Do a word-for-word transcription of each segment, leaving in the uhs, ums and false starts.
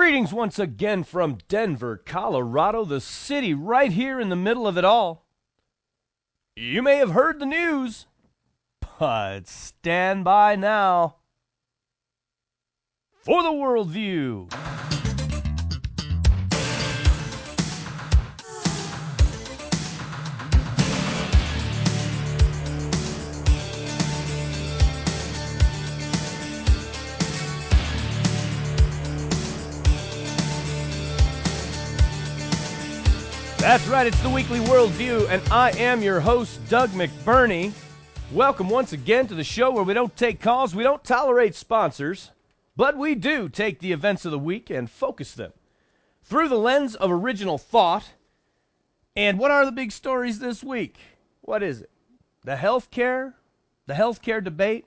Greetings once again from Denver, Colorado, the city right here in the middle of it all. You may have heard the news, but stand by now for the worldview. That's right, it's the Weekly Worldview, and I am your host, Doug McBurney. Welcome once again to the show where we don't take calls, we don't tolerate sponsors, but we do take the events of the week and focus them through the lens of original thought. And what are the big stories this week? What is it? The healthcare, the healthcare debate.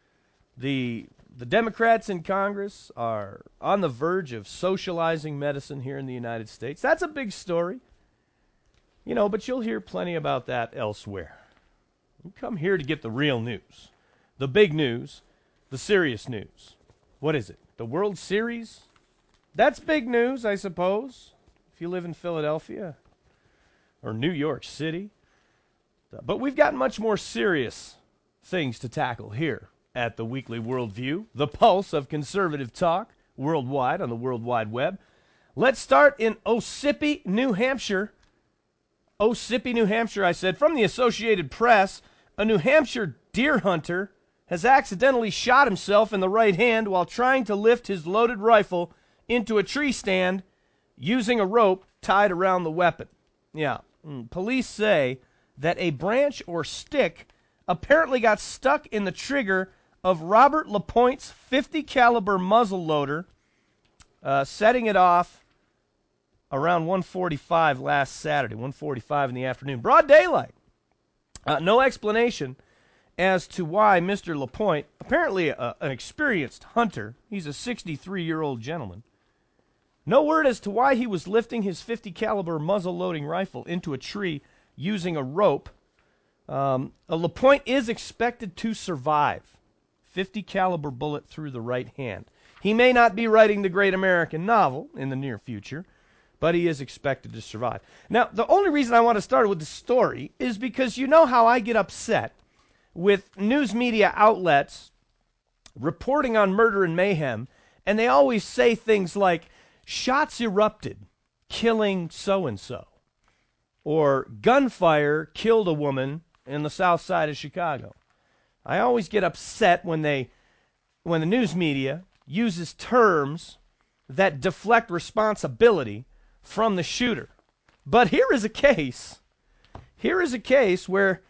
The the Democrats in Congress are on the verge of socializing medicine here in the United States. That's a big story. You know, but you'll hear plenty about that elsewhere. We come here to get the real news, the big news, the serious news. What is it? The World Series? That's big news, I suppose, if you live in Philadelphia or New York City. But we've got much more serious things to tackle here at the Weekly Worldview, the pulse of conservative talk worldwide on the World Wide Web. Let's start in Ossipee, New Hampshire. Ossipee, New Hampshire, I said, from the Associated Press, a New Hampshire deer hunter has accidentally shot himself in the right hand while trying to lift his loaded rifle into a tree stand using a rope tied around the weapon. Yeah, mm. Police say that a branch or stick apparently got stuck in the trigger of Robert LaPointe's fifty caliber muzzle loader, uh, setting it off around one forty-five last Saturday, one forty-five in the afternoon. Broad daylight. Uh, no explanation as to why Mister LaPointe, apparently a, an experienced hunter, he's a sixty-three-year-old gentleman, no word as to why he was lifting his fifty caliber muzzle-loading rifle into a tree using a rope. Um, a LaPointe is expected to survive. fifty caliber bullet through the right hand. He may not be writing the great American novel in the near future, but he is expected to survive. Now, the only reason I want to start with the story is because you know how I get upset with news media outlets reporting on murder and mayhem, and they always say things like, shots erupted, killing so-and-so, or gunfire killed a woman in the south side of Chicago. I always get upset when they, when the news media uses terms that deflect responsibility from the shooter. But here is a case. Here is a case where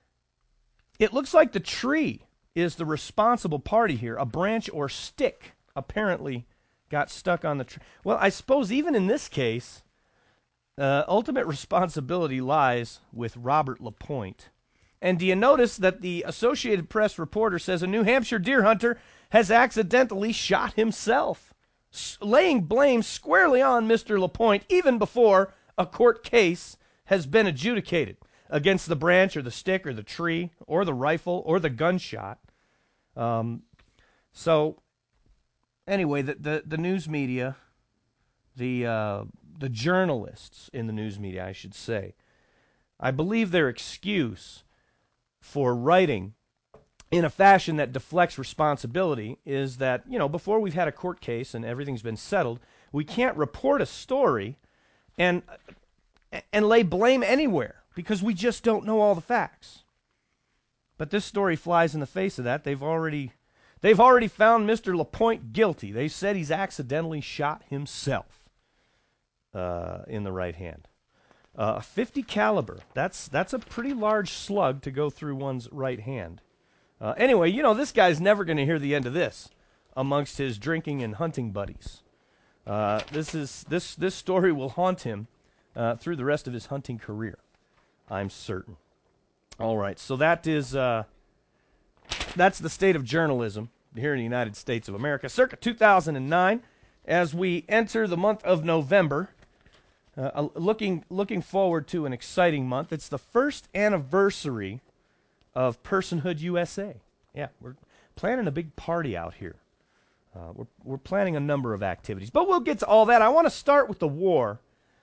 it looks like the tree is the responsible party here. A branch or stick apparently got stuck on the tree. Well, I suppose even in this case, uh, ultimate responsibility lies with Robert LaPointe. And do you notice that the Associated Press reporter says a New Hampshire deer hunter has accidentally shot himself, laying blame squarely on Mister LaPointe even before a court case has been adjudicated against the branch or the stick or the tree or the rifle or the gunshot. Um, so, anyway, the, the, the news media, the, uh, the journalists in the news media, I should say, I believe their excuse for writing in a fashion that deflects responsibility is that, you know, before we've had a court case and everything's been settled, we can't report a story and and lay blame anywhere because we just don't know all the facts. But this story flies in the face of that. They've already they've already found Mister LaPointe guilty. They said he's accidentally shot himself uh, in the right hand. Uh, fifty caliber. That's that's a pretty large slug to go through one's right hand. Uh, anyway, you know, this guy's never going to hear the end of this amongst his drinking and hunting buddies. Uh, this is this this story will haunt him uh, through the rest of his hunting career, I'm certain. All right, so that is uh, that's the state of journalism here in the United States of America, circa two thousand nine. As we enter the month of November, uh, looking looking forward to an exciting month. It's the first anniversary of Personhood U S A. Yeah, we're planning a big party out here Uh, we're, we're planning a number of activities, but we'll get to all that. I want to start with the war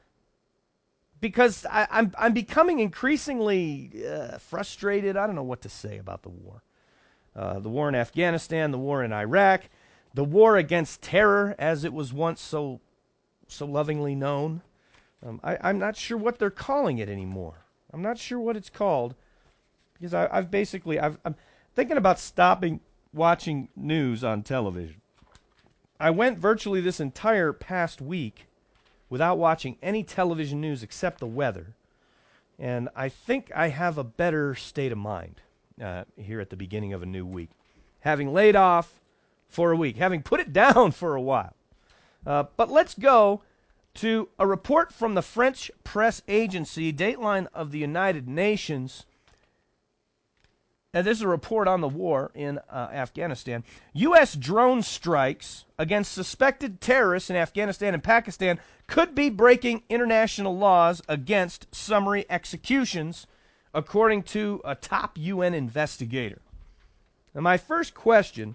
because I, I'm I'm becoming increasingly uh, frustrated. I don't know what to say about the war. Uh, the war in Afghanistan, the war in Iraq, the war against terror, as it was once so so lovingly known. Um, I, I'm not sure what they're calling it anymore. I'm not sure what it's called because I, I've basically I've, I'm thinking about stopping watching news on television. I went virtually this entire past week without watching any television news except the weather, and I think I have a better state of mind uh, here at the beginning of a new week, having laid off for a week, having put it down for a while. Uh, but let's go to a report from the French press agency, Dateline of the United Nations. And this is a report on the war in uh, Afghanistan. U S drone strikes against suspected terrorists in Afghanistan and Pakistan could be breaking international laws against summary executions, according to a top U N investigator. Now, my first question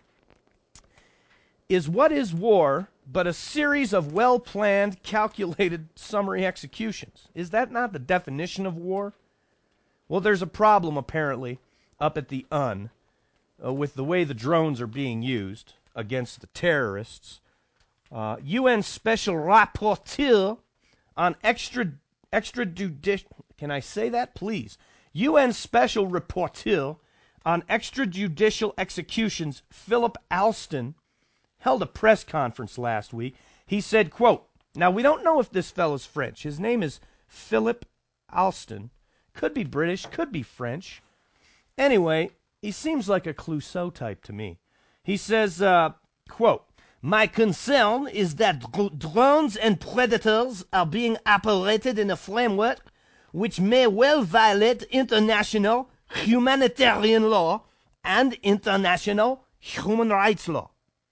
is, what is war but a series of well-planned, calculated summary executions? Is that not the definition of war? Well, there's a problem, apparently, up at the U N uh, with the way the drones are being used against the terrorists. Uh, U N Special Rapporteur on extra extrajudicial, can I say that, please? U N Special Rapporteur on extrajudicial executions, Philip Alston, held a press conference last week. He said, quote, now we don't know if this fellow's French. His name is Philip Alston. Could be British, could be French. Anyway, he seems like a Clouseau type to me. He says, uh, quote, my concern is that dr- drones and predators are being operated in a framework which may well violate international humanitarian law and international human rights law.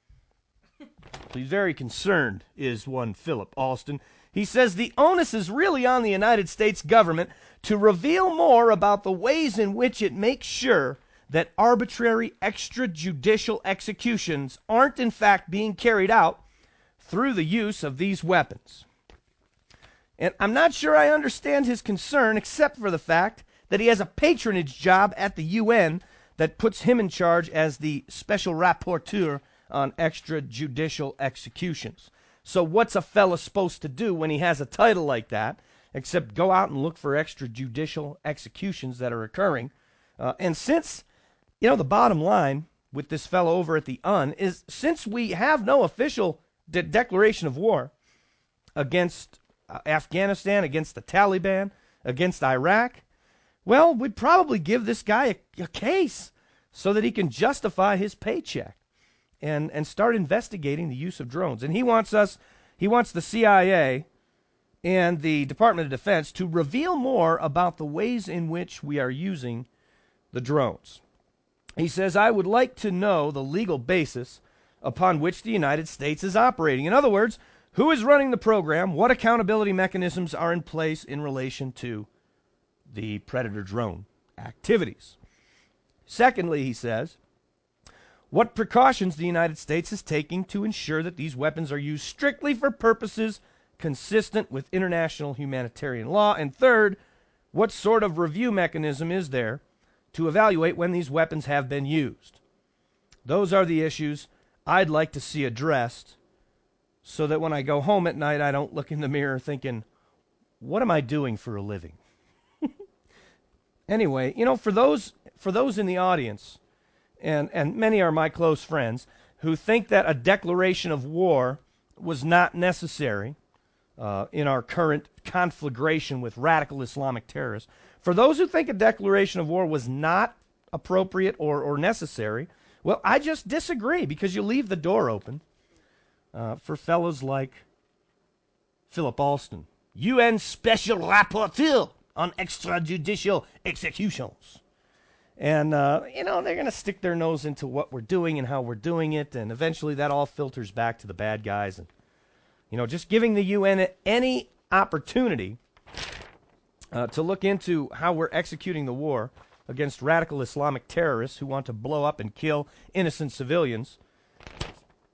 He's very concerned, is one Philip Alston. He says the onus is really on the United States government to reveal more about the ways in which it makes sure that arbitrary extrajudicial executions aren't in fact being carried out through the use of these weapons. And I'm not sure I understand his concern, except for the fact that he has a patronage job at the U N that puts him in charge as the special rapporteur on extrajudicial executions. So what's a fella supposed to do when he has a title like that, except go out and look for extrajudicial executions that are occurring? Uh, and since, you know, the bottom line with this fellow over at the U N is, since we have no official de- declaration of war against uh, Afghanistan, against the Taliban, against Iraq, well, we'd probably give this guy a, a case so that he can justify his paycheck and, and start investigating the use of drones. And he wants us, he wants the C I A and the Department of Defense to reveal more about the ways in which we are using the drones. He says, I would like to know the legal basis upon which the United States is operating. In other words, who is running the program? What accountability mechanisms are in place in relation to the Predator drone activities? Secondly, he says, what precautions the United States is taking to ensure that these weapons are used strictly for purposes consistent with international humanitarian law. And third, what sort of review mechanism is there to evaluate when these weapons have been used? Those are the issues I'd like to see addressed, so that when I go home at night, I don't look in the mirror thinking, what am I doing for a living? Anyway, you know, for those for those in the audience, and, and many are my close friends, who think that a declaration of war was not necessary uh, in our current conflagration with radical Islamic terrorists, for those who think a declaration of war was not appropriate or, or necessary, well, I just disagree, because you leave the door open uh, for fellows like Philip Alston, U N Special Rapporteur on extrajudicial executions. And, uh, you know, they're going to stick their nose into what we're doing and how we're doing it, and eventually that all filters back to the bad guys. And, you know, just giving the U N any opportunity uh, to look into how we're executing the war against radical Islamic terrorists who want to blow up and kill innocent civilians,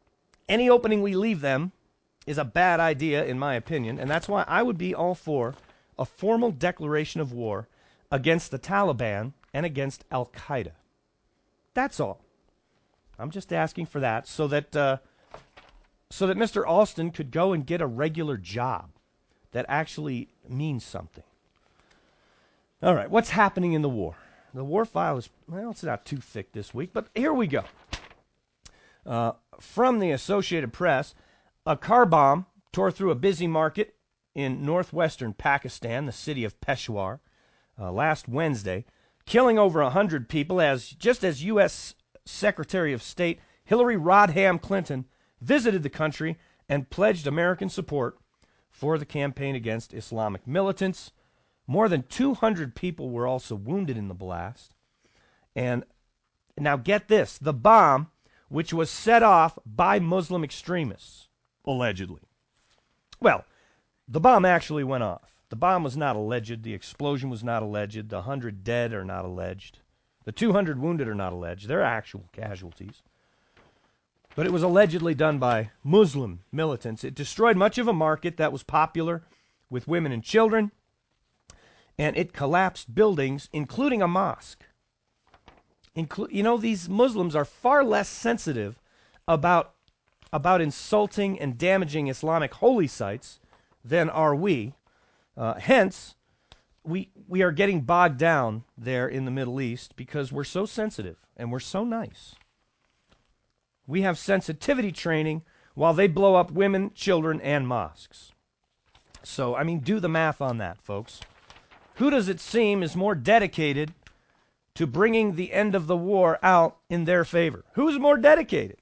any opening we leave them is a bad idea, in my opinion, and that's why I would be all for a formal declaration of war against the Taliban and against Al-Qaeda. That's all. I'm just asking for that so that uh, so that Mister Alston could go and get a regular job that actually means something. All right, what's happening in the war? The war file is, well, it's not too thick this week, but here we go. Uh, from the Associated Press, a car bomb tore through a busy market in northwestern Pakistan, the city of Peshawar, uh, last Wednesday, killing over one hundred people as just as U S Secretary of State Hillary Rodham Clinton visited the country and pledged American support for the campaign against Islamic militants. More than two hundred people were also wounded in the blast. And now get this, the bomb, which was set off by Muslim extremists, allegedly. Well, the bomb actually went off. The bomb was not alleged. The explosion was not alleged. The one hundred dead are not alleged. The two hundred wounded are not alleged. They're actual casualties. But it was allegedly done by Muslim militants. It destroyed much of a market that was popular with women and children, and it collapsed buildings, including a mosque. Inclu- you know, these Muslims are far less sensitive about, about insulting and damaging Islamic holy sites than are we. Uh, hence, we, we are getting bogged down there in the Middle East because we're so sensitive and we're so nice. We have sensitivity training while they blow up women, children, and mosques. So, I mean, do the math on that, folks. Who does it seem is more dedicated to bringing the end of the war out in their favor? Who's more dedicated?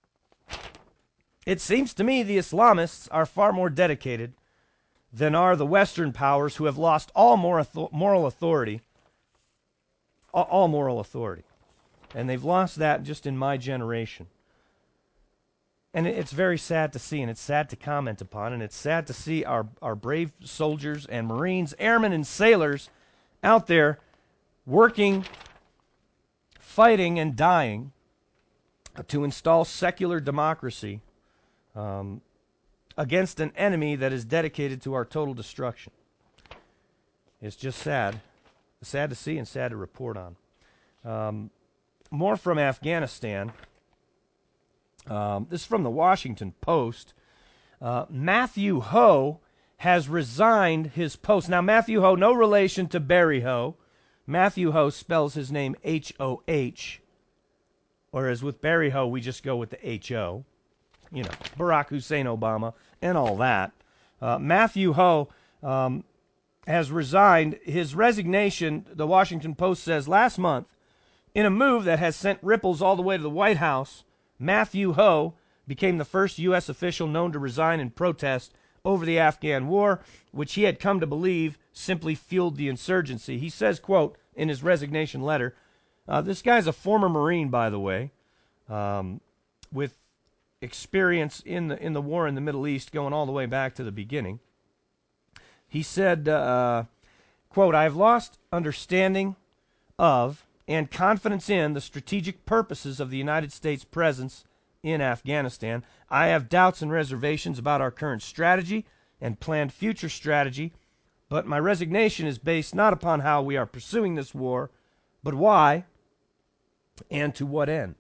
It seems to me the Islamists are far more dedicated than are the Western powers who have lost all moral authority, all moral authority. And they've lost that just in my generation. And it's very sad to see, and it's sad to comment upon, and it's sad to see our, our brave soldiers and Marines, airmen and sailors out there working, fighting, and dying to install secular democracy um, against an enemy that is dedicated to our total destruction. It's just sad. Sad to see and sad to report on. Um, more from Afghanistan. Um, this is from the Washington Post. Uh, Matthew Ho has resigned his post. Now, Matthew Ho, no relation to Barry Ho. Matthew Ho spells his name H O H, whereas with Barry Ho, we just go with the H O. You know, Barack Hussein Obama and all that. Uh, Matthew Ho um, has resigned. His resignation, the Washington Post says, last month, in a move that has sent ripples all the way to the White House. Matthew Ho became the first U S official known to resign in protest over the Afghan war, which he had come to believe simply fueled the insurgency. He says, quote, in his resignation letter, uh, this guy's a former Marine, by the way, um, with experience in the in the war in the Middle East going all the way back to the beginning. He said, uh, quote, I have lost understanding of and confidence in the strategic purposes of the United States presence in Afghanistan. I have doubts and reservations about our current strategy and planned future strategy, but my resignation is based not upon how we are pursuing this war, but why and to what end.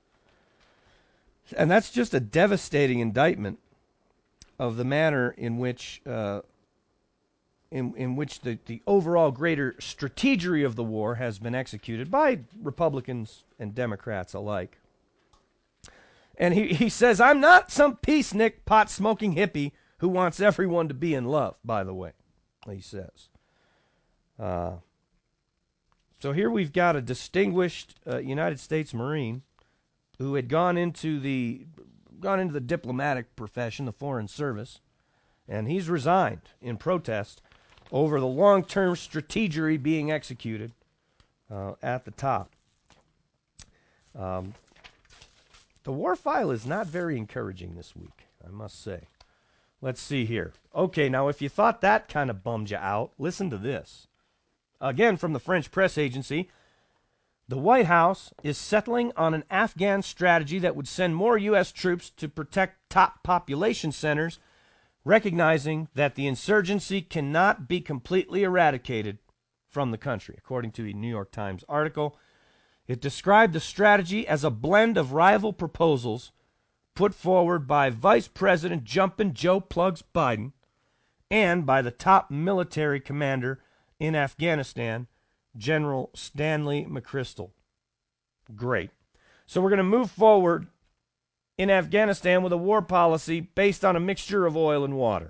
And that's just a devastating indictment of the manner in which uh, In, in which the, the overall greater strategery of the war has been executed by Republicans and Democrats alike. And he, he says, I'm not some peacenik, pot-smoking hippie who wants everyone to be in love, by the way, he says. Uh, so here we've got a distinguished uh, United States Marine who had gone into the gone into the diplomatic profession, the Foreign Service, and he's resigned in protest over the long-term strategery being executed uh, at the top. Um, the war file is not very encouraging this week, I must say. Let's see here. Okay, now if you thought that kind of bummed you out, listen to this. Again, from the French press agency, The White House is settling on an Afghan strategy that would send more U S troops to protect top population centers, recognizing that the insurgency cannot be completely eradicated from the country, according to a New York Times article. It described the strategy as a blend of rival proposals put forward by Vice President Jumpin' Joe Plugs Biden and by the top military commander in Afghanistan, General Stanley McChrystal. Great. So we're going to move forward in Afghanistan with a war policy based on a mixture of oil and water.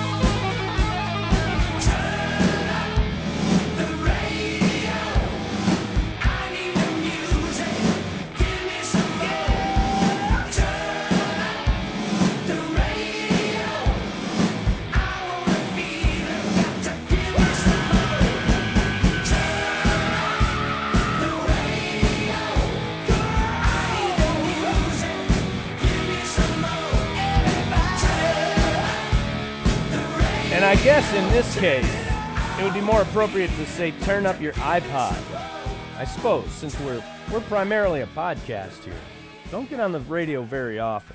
And I guess in this case, it would be more appropriate to say turn up your iPod. I suppose, since we're we're primarily a podcast here. Don't get on the radio very often.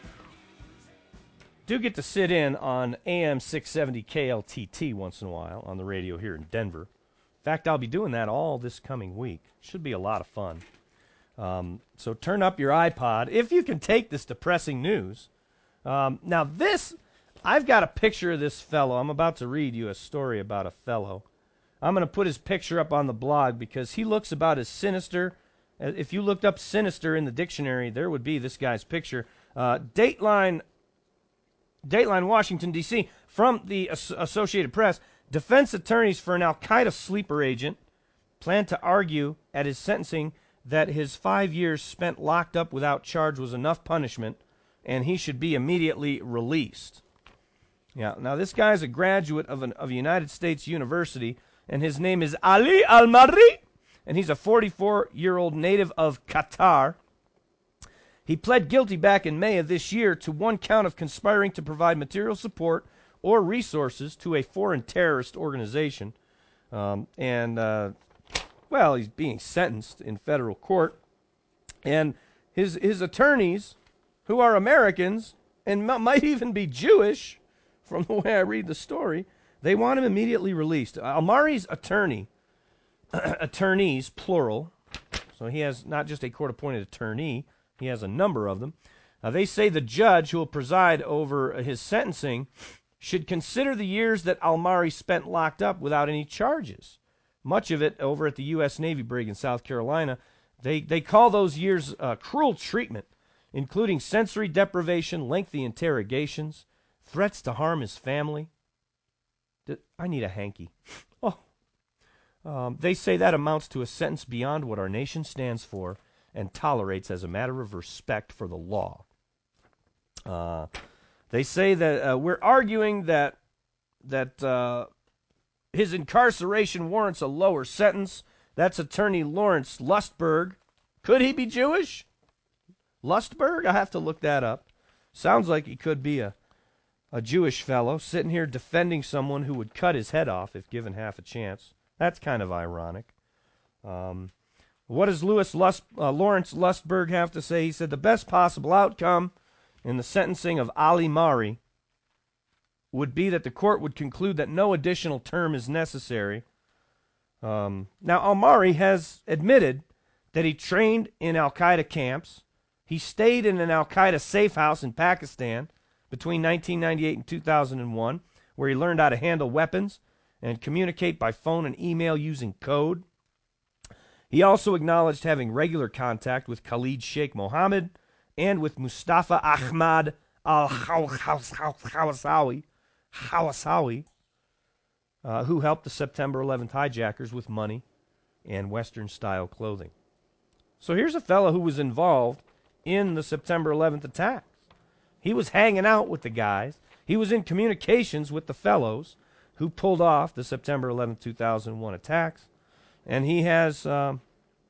Do get to sit in on A M six seventy K L T T once in a while on the radio here in Denver. In fact, I'll be doing that all this coming week. Should be a lot of fun. Um, so turn up your iPod if you can take this depressing news. Um, now this... I've got a picture of this fellow. I'm about to read you a story about a fellow. I'm going to put his picture up on the blog because he looks about as sinister. If you looked up sinister in the dictionary, there would be this guy's picture. Uh, Dateline, Dateline, Washington, D C, from the As- Associated Press, defense attorneys for an Al-Qaeda sleeper agent plan to argue at his sentencing that his five years spent locked up without charge was enough punishment and he should be immediately released. Yeah, now this guy is a graduate of, an, of a United States university, and his name is Ali Al-Marri, and he's a forty-four-year-old native of Qatar. He pled guilty back in May of this year to one count of conspiring to provide material support or resources to a foreign terrorist organization. Um, and, uh, well, he's being sentenced in federal court. And his, his attorneys, who are Americans and m- might even be Jewish, from the way I read the story, they want him immediately released. Al-Marri's attorney, attorneys, plural, so he has not just a court-appointed attorney, he has a number of them. Uh, they say the judge who will preside over his sentencing should consider the years that Al-Marri spent locked up without any charges. Much of it over at the U S Navy brig in South Carolina. They, they call those years uh, cruel treatment, including sensory deprivation, lengthy interrogations, threats to harm his family. I need a hanky. Oh. Um, they say that amounts to a sentence beyond what our nation stands for and tolerates as a matter of respect for the law. Uh, they say that uh, we're arguing that that uh, his incarceration warrants a lower sentence. That's attorney Lawrence Lustberg. Could he be Jewish? Lustberg? I have to look that up. Sounds like he could be a A Jewish fellow sitting here defending someone who would cut his head off if given half a chance. That's kind of ironic. Um, what does Louis Lust, uh, Lawrence Lustberg have to say? He said the best possible outcome in the sentencing of Ali Marri would be that the court would conclude that no additional term is necessary. Um, now, Al-Marri has admitted that he trained in Al-Qaeda camps. He stayed in an Al-Qaeda safe house in Pakistan between nineteen ninety-eight and two thousand one, where he learned how to handle weapons and communicate by phone and email using code. He also acknowledged having regular contact with Khalid Sheikh Mohammed and with Mustafa Ahmad al-Hawasawi, Hawasawi, uh, who helped the September eleventh hijackers with money and Western-style clothing. So here's a fellow who was involved in the September eleventh attacks. He was hanging out with the guys. He was in communications with the fellows who pulled off the September eleventh, two thousand one attacks. And he has, um,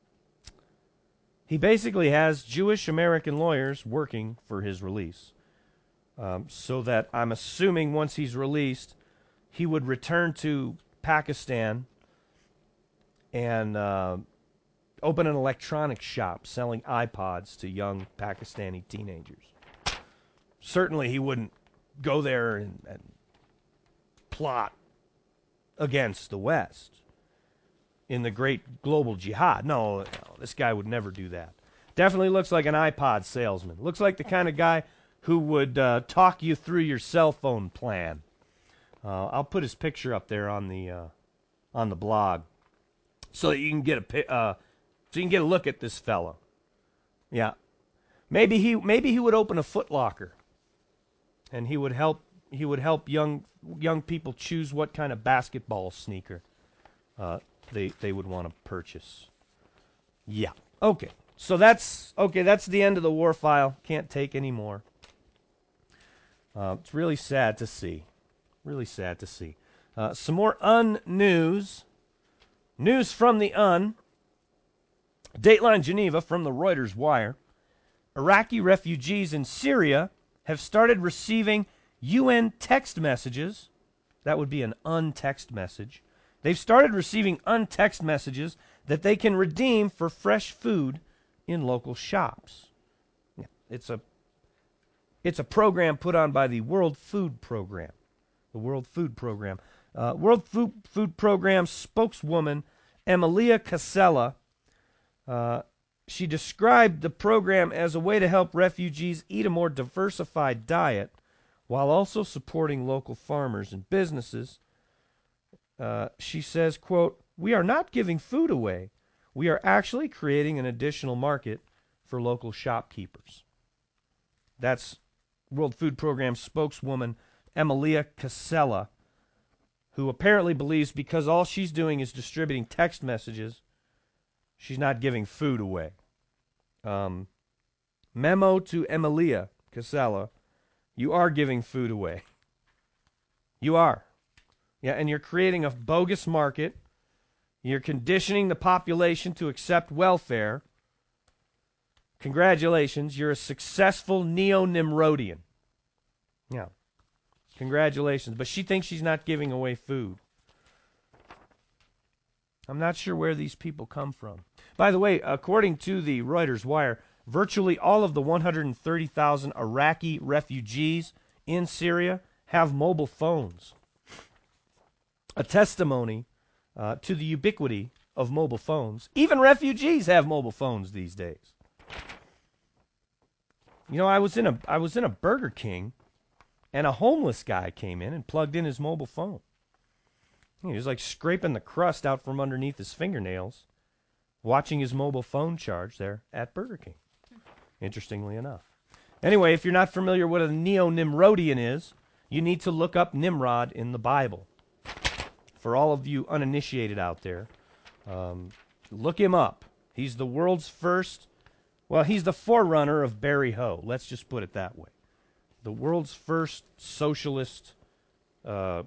he basically has Jewish American lawyers working for his release. Um, so that I'm assuming once he's released, he would return to Pakistan and uh, open an electronics shop selling iPods to young Pakistani teenagers. Certainly he wouldn't go there and, and plot against the West in the great global jihad. No, no, this guy would never do that. Definitely looks like an iPod salesman. Looks like the kind of guy who would uh, talk you through your cell phone plan. Uh, I'll put his picture up there on the uh, on the blog so that you can get a uh, so you can get a look at this fellow. Yeah, maybe he maybe he would open a Foot Locker, and he would help he would help young young people choose what kind of basketball sneaker uh, they they would want to purchase. Yeah. Okay. So that's okay. That's the end of the war file. Can't take any more. Uh, it's really sad to see. Really sad to see. Uh, some more Un news. News from the Un. Dateline Geneva from the Reuters Wire. Iraqi refugees in Syria have started receiving U N text messages. That would be an untext message. They've started receiving untext messages that they can redeem for fresh food in local shops. Yeah, it's a it's a program put on by the World Food Program. The World Food Program. Uh, World Food, Food Program spokeswoman Emilia Casella, uh, she described the program as a way to help refugees eat a more diversified diet while also supporting local farmers and businesses. Uh, she says, quote, "We are not giving food away. We are actually creating an additional market for local shopkeepers." That's World Food Program spokeswoman Emilia Casella, who apparently believes because all she's doing is distributing text messages, she's not giving food away. Um, memo to Emilia Casella, you are giving food away. You are. Yeah, and you're creating a bogus market. You're conditioning the population to accept welfare. Congratulations, you're a successful neo-Nimrodian. Yeah. Congratulations. But she thinks she's not giving away food. I'm not sure where these people come from. By the way, according to the Reuters Wire, virtually all of the one hundred thirty thousand Iraqi refugees in Syria have mobile phones. A testimony uh, to the ubiquity of mobile phones. Even refugees have mobile phones these days. You know, I was in a I was in a Burger King, and a homeless guy came in and plugged in his mobile phone. He was like scraping the crust out from underneath his fingernails, watching his mobile phone charge there at Burger King. Interestingly enough. Anyway, if you're not familiar with what a neo-Nimrodian is, you need to look up Nimrod in the Bible. For all of you uninitiated out there, um, look him up. He's the world's first, well, he's the forerunner of Barry Ho. Let's just put it that way. The world's first socialist uh,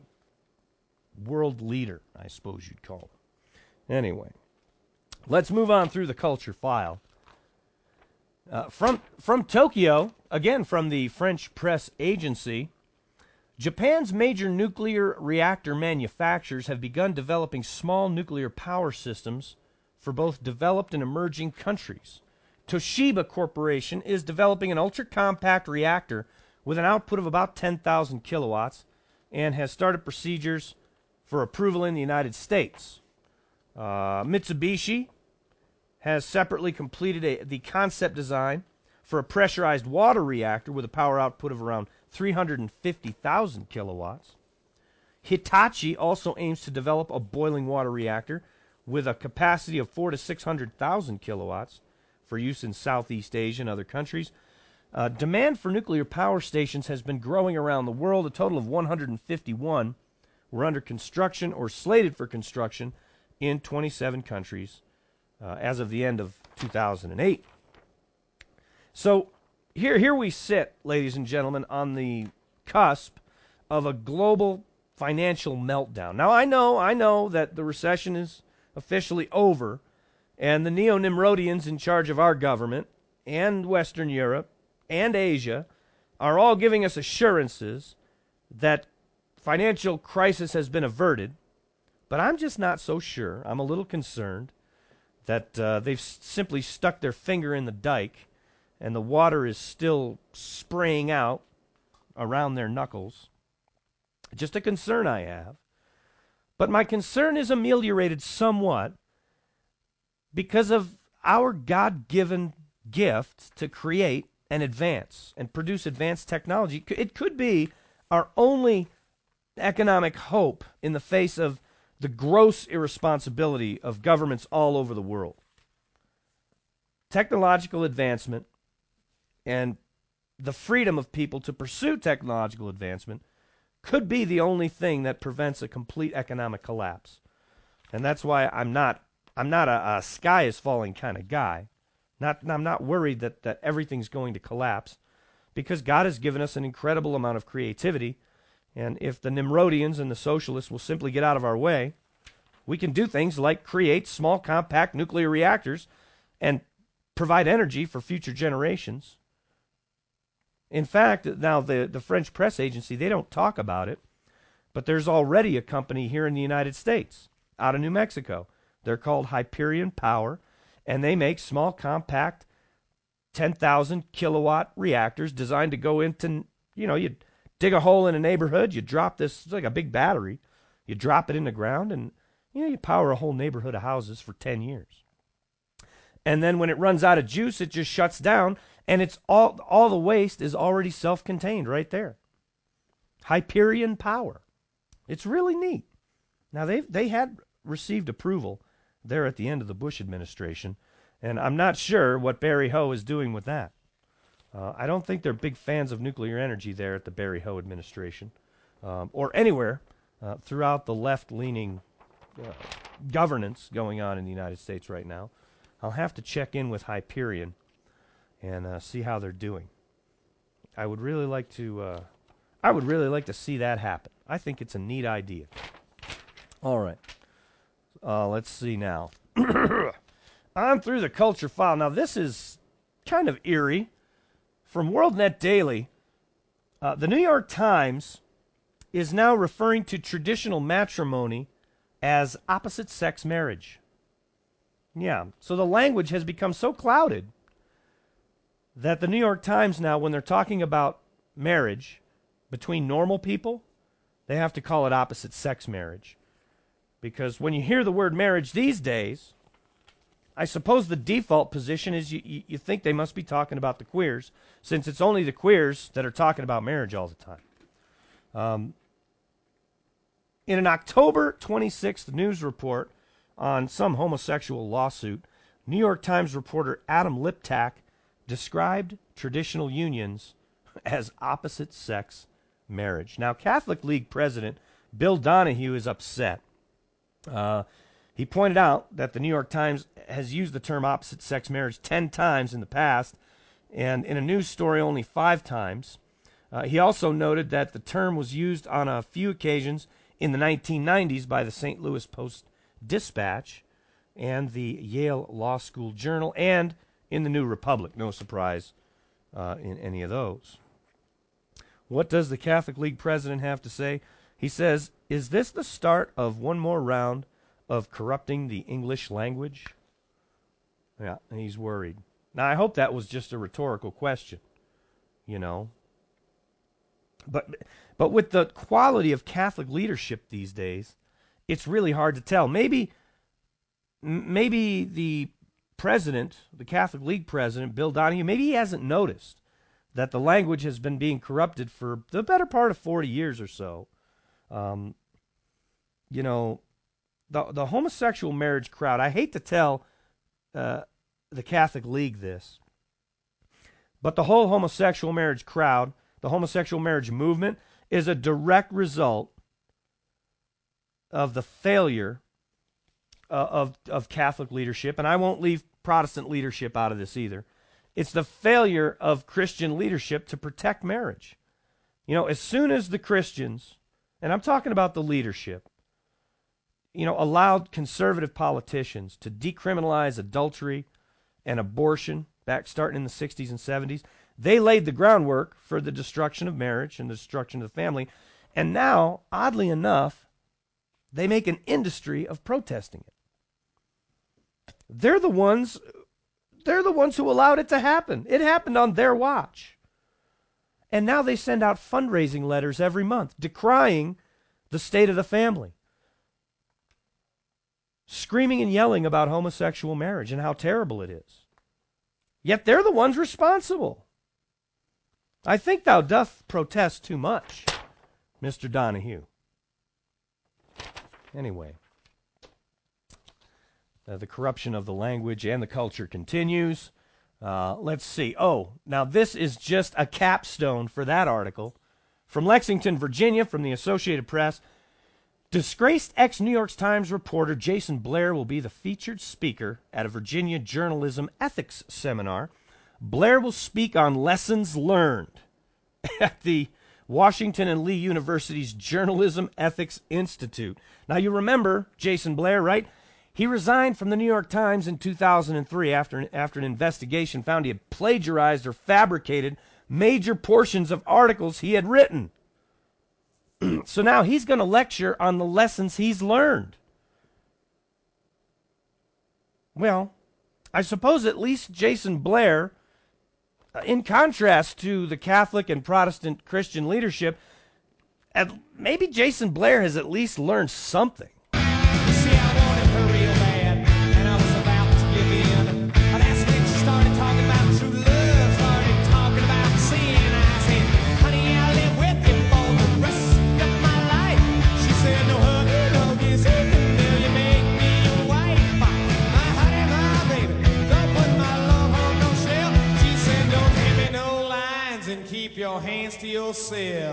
world leader, I suppose you'd call him. Anyway, let's move on through the culture file. Uh, from from Tokyo, again from the French press agency, Japan's major nuclear reactor manufacturers have begun developing small nuclear power systems for both developed and emerging countries. Toshiba Corporation is developing an ultra-compact reactor with an output of about ten thousand kilowatts and has started procedures for approval in the United States. Uh, Mitsubishi has separately completed a, the concept design for a pressurized water reactor with a power output of around three hundred fifty thousand kilowatts. Hitachi also aims to develop a boiling water reactor with a capacity of four to six hundred thousand kilowatts for use in Southeast Asia and other countries. Uh, demand for nuclear power stations has been growing around the world. A total of one hundred fifty-one were under construction or slated for construction in twenty-seven countries uh, as of the end of two thousand eight. So here, here we sit, ladies and gentlemen, on the cusp of a global financial meltdown. Now, I know, I know that the recession is officially over, and the neo-Nimrodians in charge of our government and Western Europe and Asia are all giving us assurances that financial crisis has been averted, but I'm just not so sure. I'm a little concerned that uh, they've s- simply stuck their finger in the dike and the water is still spraying out around their knuckles. Just a concern I have. But my concern is ameliorated somewhat because of our God-given gift to create and advance and produce advanced technology. It could be our only economic hope in the face of the gross irresponsibility of governments all over the world. Technological advancement and the freedom of people to pursue technological advancement could be the only thing that prevents a complete economic collapse. And that's why I'm not I'm not a, a sky is falling kind of guy. Not I'm not worried that, that everything's going to collapse, because God has given us an incredible amount of creativity, and if the Nimrodians and the socialists will simply get out of our way, we can do things like create small compact nuclear reactors and provide energy for future generations. In fact, now the, the French press agency, they don't talk about it, but there's already a company here in the United States, out of New Mexico. They're called Hyperion Power, and they make small, compact, ten thousand kilowatt reactors designed to go into, you know, you dig a hole in a neighborhood, you drop this, it's like a big battery, you drop it in the ground, and, you know, you power a whole neighborhood of houses for ten years. And then when it runs out of juice, it just shuts down, and it's all all the waste is already self-contained right there. Hyperion Power. It's really neat. Now, they they had received approval there at the end of the Bush administration, and I'm not sure what Barry Ho is doing with that. Uh, I don't think they're big fans of nuclear energy there at the Barry Ho administration, um, or anywhere uh, throughout the left-leaning uh, governance going on in the United States right now. I'll have to check in with Hyperion and uh, see how they're doing. I would really like to. Uh, I would really like to see that happen. I think it's a neat idea. All right. Uh, let's see now. On through the culture file. Now, this is kind of eerie. From WorldNet Daily, uh, the New York Times is now referring to traditional matrimony as opposite-sex marriage. Yeah, so the language has become so clouded that the New York Times now, when they're talking about marriage between normal people, they have to call it opposite-sex marriage. Because when you hear the word marriage these days, I suppose the default position is you, you, you think they must be talking about the queers, since it's only the queers that are talking about marriage all the time. Um, in an October twenty-sixth news report on some homosexual lawsuit, New York Times reporter Adam Liptak described traditional unions as opposite-sex marriage. Now, Catholic League President Bill Donahue is upset. Uh, he pointed out that the New York Times has used the term opposite-sex marriage ten times in the past, and in a news story only five times. Uh, he also noted that the term was used on a few occasions in the nineteen nineties by the Saint Louis Post-Dispatch and the Yale Law School Journal, and in the New Republic. No surprise uh, in any of those. What does the Catholic League president have to say? He says, "Is this the start of one more round of corrupting the English language?" Yeah, he's worried. Now, I hope that was just a rhetorical question, you know. But but with the quality of Catholic leadership these days, it's really hard to tell. Maybe maybe the president, the Catholic League president, Bill Donahue, maybe he hasn't noticed that the language has been being corrupted for the better part of forty years or so. Um, you know, the the homosexual marriage crowd, I hate to tell uh, the Catholic League this, but the whole homosexual marriage crowd, the homosexual marriage movement, is a direct result of the failure uh, of, of Catholic leadership, and I won't leave Protestant leadership out of this either. It's the failure of Christian leadership to protect marriage. You know, as soon as the Christians, and I'm talking about the leadership, you know, allowed conservative politicians to decriminalize adultery and abortion back starting in the sixties and seventies, they laid the groundwork for the destruction of marriage and the destruction of the family. And now, oddly enough, they make an industry of protesting it. They're the ones, they're the ones who allowed it to happen. It happened on their watch. And now they send out fundraising letters every month decrying the state of the family, screaming and yelling about homosexual marriage and how terrible it is. Yet they're the ones responsible. I think thou doth protest too much, Mister Donahue. Anyway, uh, the corruption of the language and the culture continues. Uh, let's see. Oh, now this is just a capstone for that article. From Lexington, Virginia, from the Associated Press. Disgraced ex-New York Times reporter Jason Blair will be the featured speaker at a Virginia journalism ethics seminar. Blair will speak on lessons learned at the Washington and Lee University's Journalism Ethics Institute. Now, you remember Jason Blair, right? He resigned from the New York Times in two thousand three after, after an investigation found he had plagiarized or fabricated major portions of articles he had written. So now he's going to lecture on the lessons he's learned. Well, I suppose at least Jason Blair, uh, in contrast to the Catholic and Protestant Christian leadership, at, maybe Jason Blair has at least learned something. See, I wanted her real bad, and I was about to give in. But that's when she started talking about true love, started talking about sin. I said, honey, I'll live with you for the rest of my life. She said, no huggy, huggy, until you make me your wife. My honey, my baby, don't put my love on no shelf. She said, don't hand me no lines and keep your hands to yourself.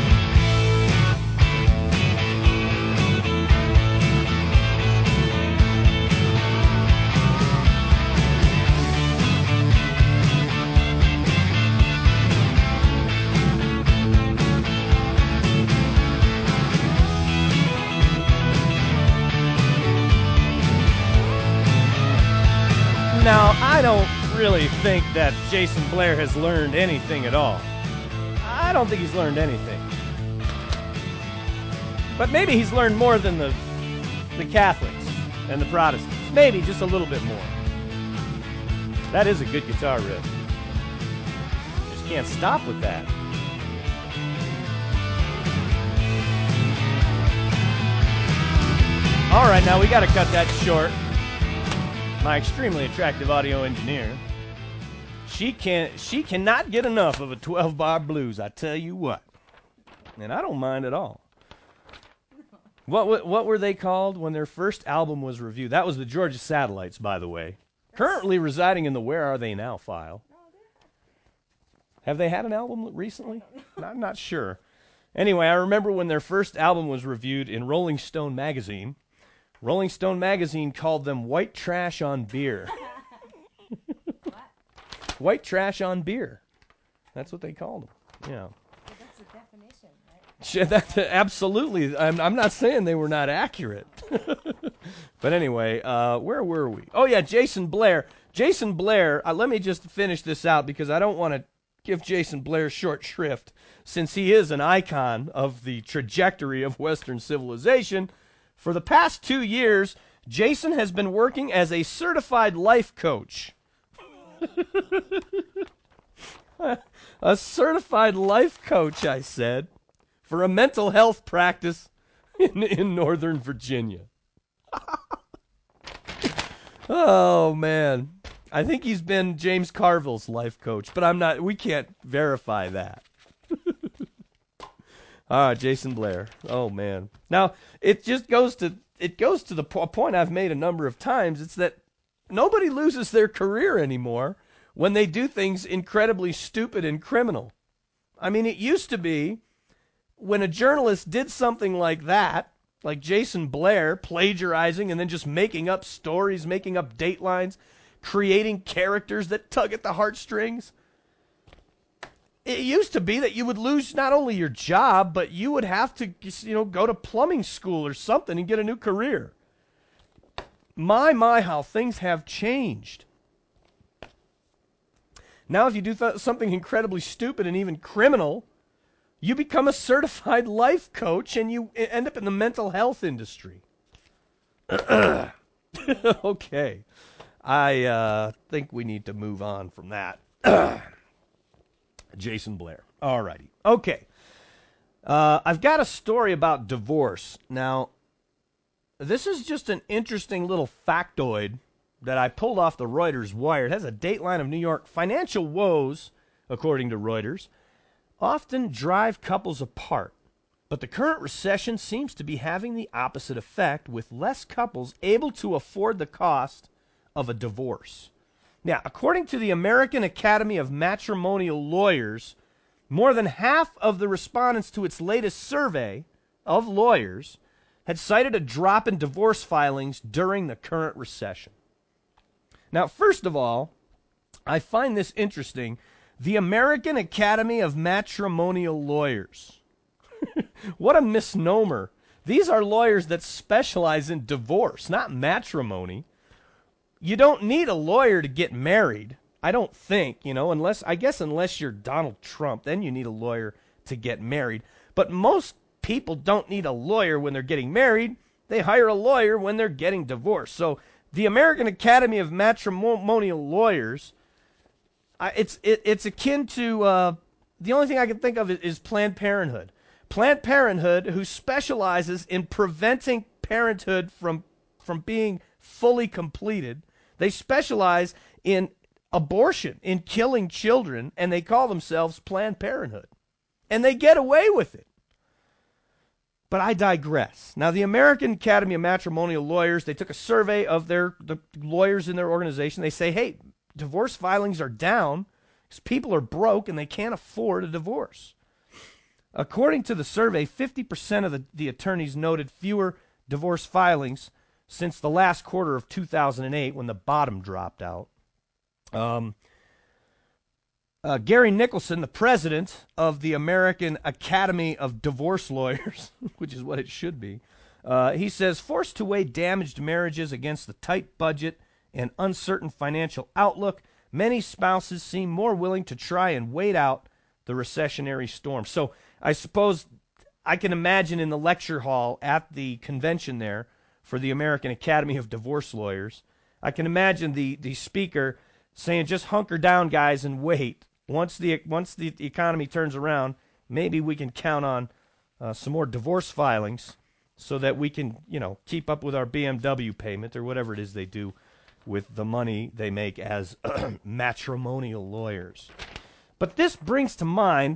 Now, I don't really think that Jason Blair has learned anything at all. I don't think he's learned anything. But maybe he's learned more than the, the Catholics and the Protestants. Maybe just a little bit more. That is a good guitar riff. Just can't stop with that. All right, now we got to cut that short. My extremely attractive audio engineer, she can she cannot get enough of a twelve bar blues, I tell you what. And I don't mind at all. What, what what were they called when their first album was reviewed? That was the Georgia Satellites, by the way. Currently residing in the Where Are They Now file. Have they had an album recently? I'm not sure. Anyway, I remember when their first album was reviewed in Rolling Stone magazine. Rolling Stone magazine called them white trash on beer. What? White trash on beer. That's what they called them. Yeah. Well, that's the definition, right? Shit, that's absolutely. I'm, I'm not saying they were not accurate. But anyway, uh, where were we? Oh, yeah, Jason Blair. Jason Blair, uh, let me just finish this out because I don't want to give Jason Blair short shrift since he is an icon of the trajectory of Western civilization. For the past two years, Jason has been working as a certified life coach. A certified life coach, I said, for a mental health practice in, in Northern Virginia. Oh, man. I think he's been James Carville's life coach, but I'm not, we can't verify that. Ah, Jason Blair. Oh, man. Now, it just goes to it goes to the po- point I've made a number of times. It's that nobody loses their career anymore when they do things incredibly stupid and criminal. I mean, it used to be when a journalist did something like that, like Jason Blair plagiarizing and then just making up stories, making up datelines, creating characters that tug at the heartstrings. It used to be that you would lose not only your job, but you would have to, you know, go to plumbing school or something and get a new career. My, my, how things have changed. Now, if you do th- something incredibly stupid and even criminal, you become a certified life coach and you end up in the mental health industry. Okay. I uh, think we need to move on from that. Jason Blair. All righty. Okay. Uh, I've got a story about divorce. Now, this is just an interesting little factoid that I pulled off the Reuters wire. It has a dateline of New York. Financial woes, according to Reuters, often drive couples apart. But the current recession seems to be having the opposite effect, with less couples able to afford the cost of a divorce. Now, according to the American Academy of Matrimonial Lawyers, more than half of the respondents to its latest survey of lawyers had cited a drop in divorce filings during the current recession. Now, first of all, I find this interesting. The American Academy of Matrimonial Lawyers. What a misnomer. These are lawyers that specialize in divorce, not matrimony. You don't need a lawyer to get married. I don't think, you know, unless, I guess unless you're Donald Trump, then you need a lawyer to get married. But most people don't need a lawyer when they're getting married. They hire a lawyer when they're getting divorced. So the American Academy of Matrimonial Lawyers, I, it's it, it's akin to, uh, the only thing I can think of is, is Planned Parenthood. Planned Parenthood, who specializes in preventing parenthood from from being fully completed. They specialize in abortion, in killing children, and they call themselves Planned Parenthood. And they get away with it. But I digress. Now, the American Academy of Matrimonial Lawyers, they took a survey of their the lawyers in their organization. They say, hey, divorce filings are down because people are broke and they can't afford a divorce. According to the survey, fifty percent of the, the attorneys noted fewer divorce filings since the last quarter of two thousand eight when the bottom dropped out. Um, uh, Gary Nicholson, the president of the American Academy of Divorce Lawyers, which is what it should be, uh, he says, forced to weigh damaged marriages against the tight budget and uncertain financial outlook, many spouses seem more willing to try and wait out the recessionary storm. So I suppose I can imagine in the lecture hall at the convention there for the American Academy of Divorce Lawyers, I can imagine the, the speaker saying, just hunker down, guys, and wait. Once the once the economy turns around, maybe we can count on uh, some more divorce filings so that we can, you know, keep up with our B M W payment or whatever it is they do with the money they make as matrimonial lawyers. But this brings to mind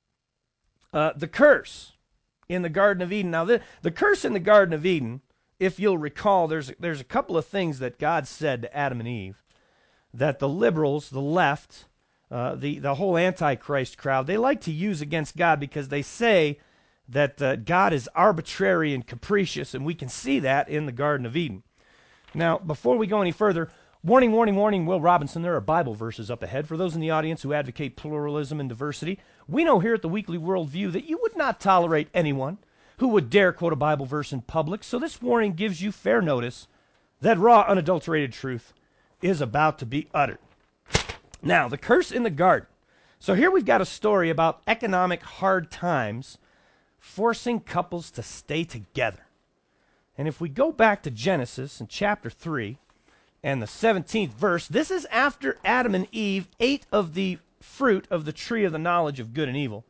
uh, the curse in the Garden of Eden. Now, the, the curse in the Garden of Eden, if you'll recall, there's there's a couple of things that God said to Adam and Eve that the liberals, the left, uh, the, the whole Antichrist crowd, they like to use against God because they say that uh, God is arbitrary and capricious, and we can see that in the Garden of Eden. Now, before we go any further, warning, warning, warning, Will Robinson, there are Bible verses up ahead. For those in the audience who advocate pluralism and diversity, we know here at the Weekly Worldview that you would not tolerate anyone who would dare quote a Bible verse in public, so this warning gives you fair notice that raw, unadulterated truth is about to be uttered. Now, the curse in the garden. So here we've got a story about economic hard times forcing couples to stay together. And if we go back to Genesis in chapter three and the seventeenth verse, this is after Adam and Eve ate of the fruit of the tree of the knowledge of good and evil,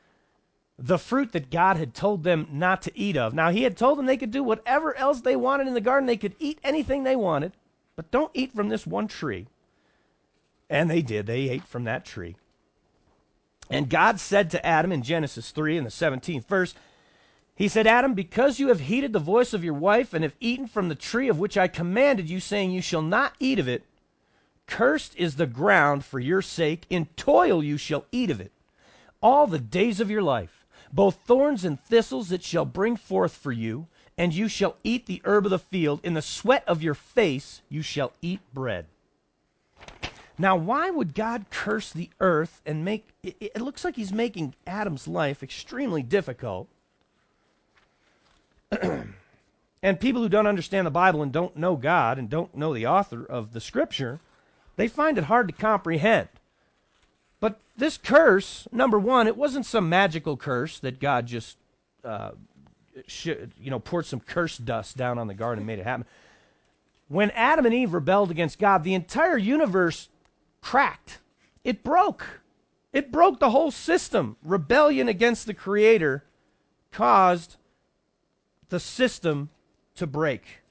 the fruit that God had told them not to eat of. Now, he had told them they could do whatever else they wanted in the garden. They could eat anything they wanted, but don't eat from this one tree. And they did. They ate from that tree. And God said to Adam in Genesis three in the seventeenth verse, he said, Adam, because you have heeded the voice of your wife and have eaten from the tree of which I commanded you, saying you shall not eat of it, cursed is the ground for your sake. In toil you shall eat of it all the days of your life. Both thorns and thistles it shall bring forth for you, and you shall eat the herb of the field. In the sweat of your face you shall eat bread. Now, why would God curse the earth and make, it, it looks like he's making Adam's life extremely difficult. And people who don't understand the Bible and don't know God and don't know the author of the scripture, they find it hard to comprehend. But this curse, number one, it wasn't some magical curse that God just, uh, sh- you know, poured some curse dust down on the garden and made it happen. when Adam and Eve rebelled against God, the entire universe cracked. It broke. It broke the whole system. Rebellion against the Creator caused the system to break.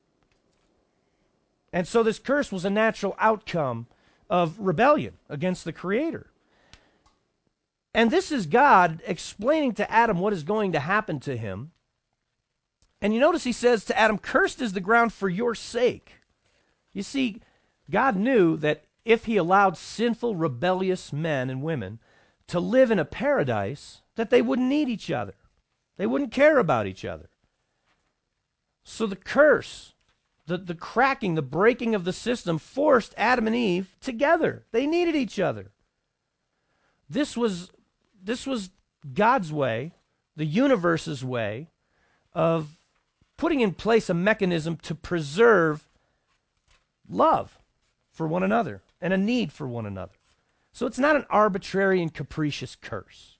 And so this curse was a natural outcome of rebellion against the Creator. And this is God explaining to Adam what is going to happen to him. And you notice he says to Adam, "Cursed is the ground for your sake." You see, God knew that if he allowed sinful, rebellious men and women to live in a paradise, that they wouldn't need each other. They wouldn't care about each other. So the curse, the, the cracking, the breaking of the system forced Adam and Eve together. They needed each other. This was, this was God's way, the universe's way, of putting in place a mechanism to preserve love for one another and a need for one another. So it's not an arbitrary and capricious curse.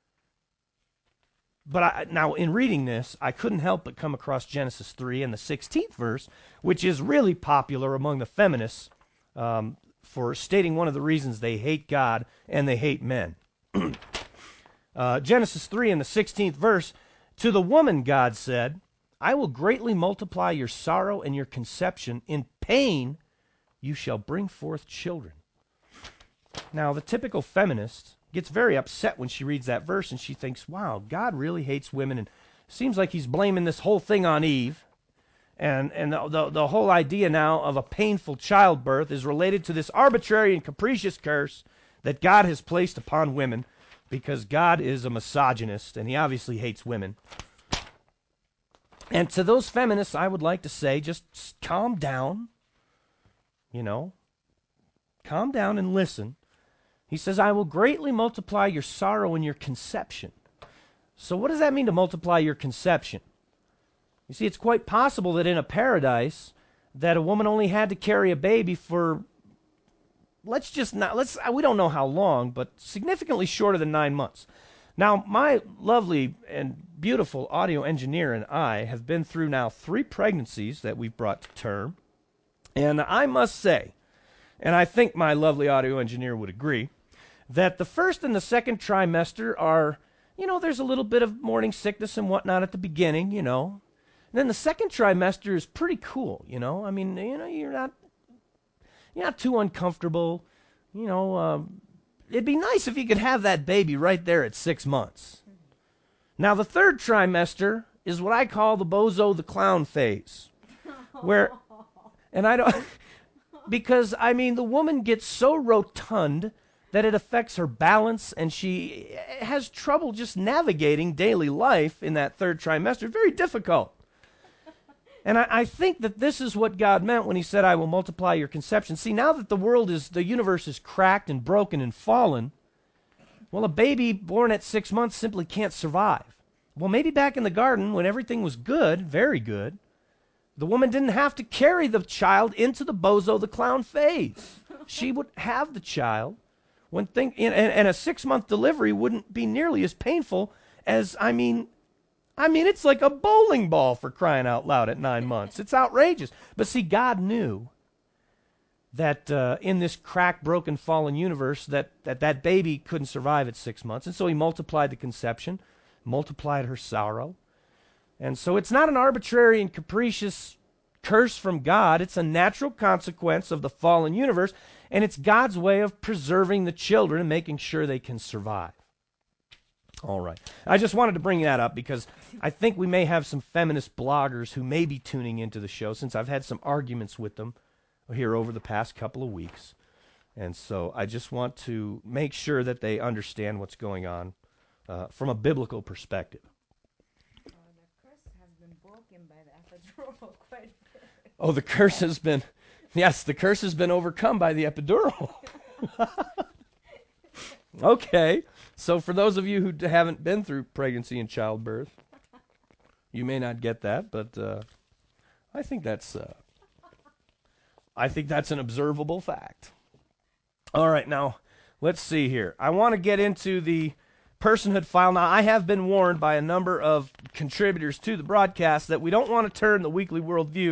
But I, now, in reading this, I couldn't help but come across Genesis three and the sixteenth verse, which is really popular among the feminists um, for stating one of the reasons they hate God and they hate men. uh, Genesis three and the sixteenth verse, "To the woman God said, I will greatly multiply your sorrow and your conception. In pain you shall bring forth children." Now, the typical feminist gets very upset when she reads that verse, and she thinks, wow, God really hates women, and it seems like he's blaming this whole thing on Eve. And, and the, the, the whole idea now of a painful childbirth is related to this arbitrary and capricious curse that God has placed upon women, because God is a misogynist, and he obviously hates women. And to those feminists, I would like to say, just calm down, you know, calm down and listen. He says, I will greatly multiply your sorrow and your conception. So what does that mean, to multiply your conception? You see, it's quite possible that in a paradise that a woman only had to carry a baby for, let's just not, let's, we don't know how long, but significantly shorter than nine months. Now, my lovely and beautiful audio engineer and I have been through now three pregnancies that we've brought to term. And I must say, and I think my lovely audio engineer would agree, that the first and the second trimester are, you know, there's a little bit of morning sickness and whatnot at the beginning, you know. And then the second trimester is pretty cool, you know. I mean, you know, you're not, you're not too uncomfortable, you know. Um, it'd be nice if you could have that baby right there at six months. Now, the third trimester is what I call the bozo the clown phase, where, and I don't, because, I mean, the woman gets so rotund that it affects her balance, and she has trouble just navigating daily life in that third trimester. Very difficult. And I, I think that this is what God meant when he said, I will multiply your conception. See, now that the world is, the universe is cracked and broken and fallen, well, a baby born at six months simply can't survive. Well, maybe back in the garden when everything was good, very good, the woman didn't have to carry the child into the bozo the clown phase. She would have the child. When think, and, and a six-month delivery wouldn't be nearly as painful as, I mean, I mean, it's like a bowling ball, for crying out loud, at nine months. It's outrageous. But see, God knew that uh, in this cracked, broken, fallen universe that, that that baby couldn't survive at six months. And so he multiplied the conception, multiplied her sorrow. And so it's not an arbitrary and capricious curse from God. It's a natural consequence of the fallen universe. And it's God's way of preserving the children and making sure they can survive. All right. I just wanted to bring that up because I think we may have some feminist bloggers who may be tuning into the show, since I've had some arguments with them here over the past couple of weeks. And so I just want to make sure that they understand what's going on uh, from a biblical perspective. Uh, the curse has been broken by the epidural quite a bit. Oh, the curse has been... Yes, the curse has been overcome by the epidural. Okay, so for those of you who haven't been through pregnancy and childbirth, you may not get that, but uh, I think that's uh, I think that's an observable fact. All right, now let's see here. I want to get into the personhood file. Now, I have been warned by a number of contributors to the broadcast that we don't want to turn the Weekly Worldview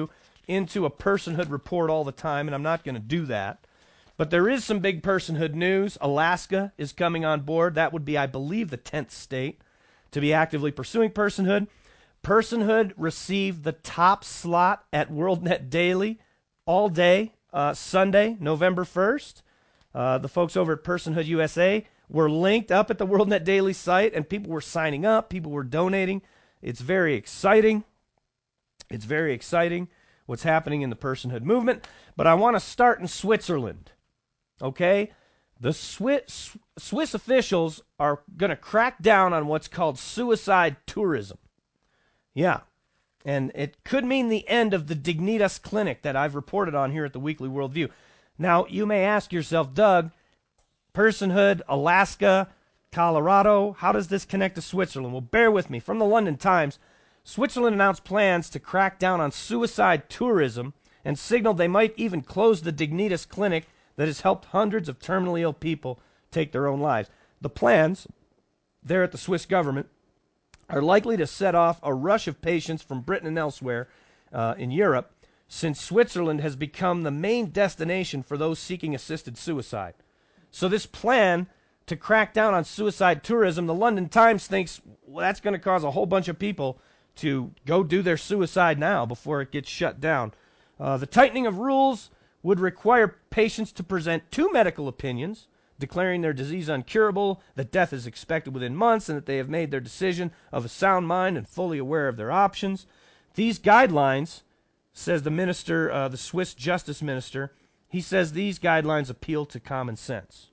into a personhood report all the time, and I'm not going to do that. But there is some big personhood news. Alaska is coming on board. That would be, I believe, the tenth state to be actively pursuing personhood. Personhood received the top slot at WorldNet Daily all day, uh, Sunday, November first. Uh, the folks over at Personhood U S A were linked up at the WorldNet Daily site, and people were signing up. People were donating. It's very exciting. It's very exciting what's happening in the personhood movement. But I want to start in Switzerland. Okay? The Swiss, Swiss officials are going to crack down on what's called suicide tourism. Yeah. And it could mean the end of the Dignitas Clinic that I've reported on here at the Weekly Worldview. Now, you may ask yourself, Doug, personhood, Alaska, Colorado, how does this connect to Switzerland? Well, bear with me. From the London Times, Switzerland announced plans to crack down on suicide tourism and signaled they might even close the Dignitas Clinic that has helped hundreds of terminally ill people take their own lives. The plans, there at the Swiss government, are likely to set off a rush of patients from Britain and elsewhere uh, in Europe, since Switzerland has become the main destination for those seeking assisted suicide. So this plan to crack down on suicide tourism, the London Times thinks, well, that's going to cause a whole bunch of people to go do their suicide now before it gets shut down. Uh, the tightening of rules would require patients to present two medical opinions, declaring their disease uncurable, that death is expected within months, and that they have made their decision of a sound mind and fully aware of their options. These guidelines, says the minister, uh, the Swiss justice minister, he says these guidelines appeal to common sense.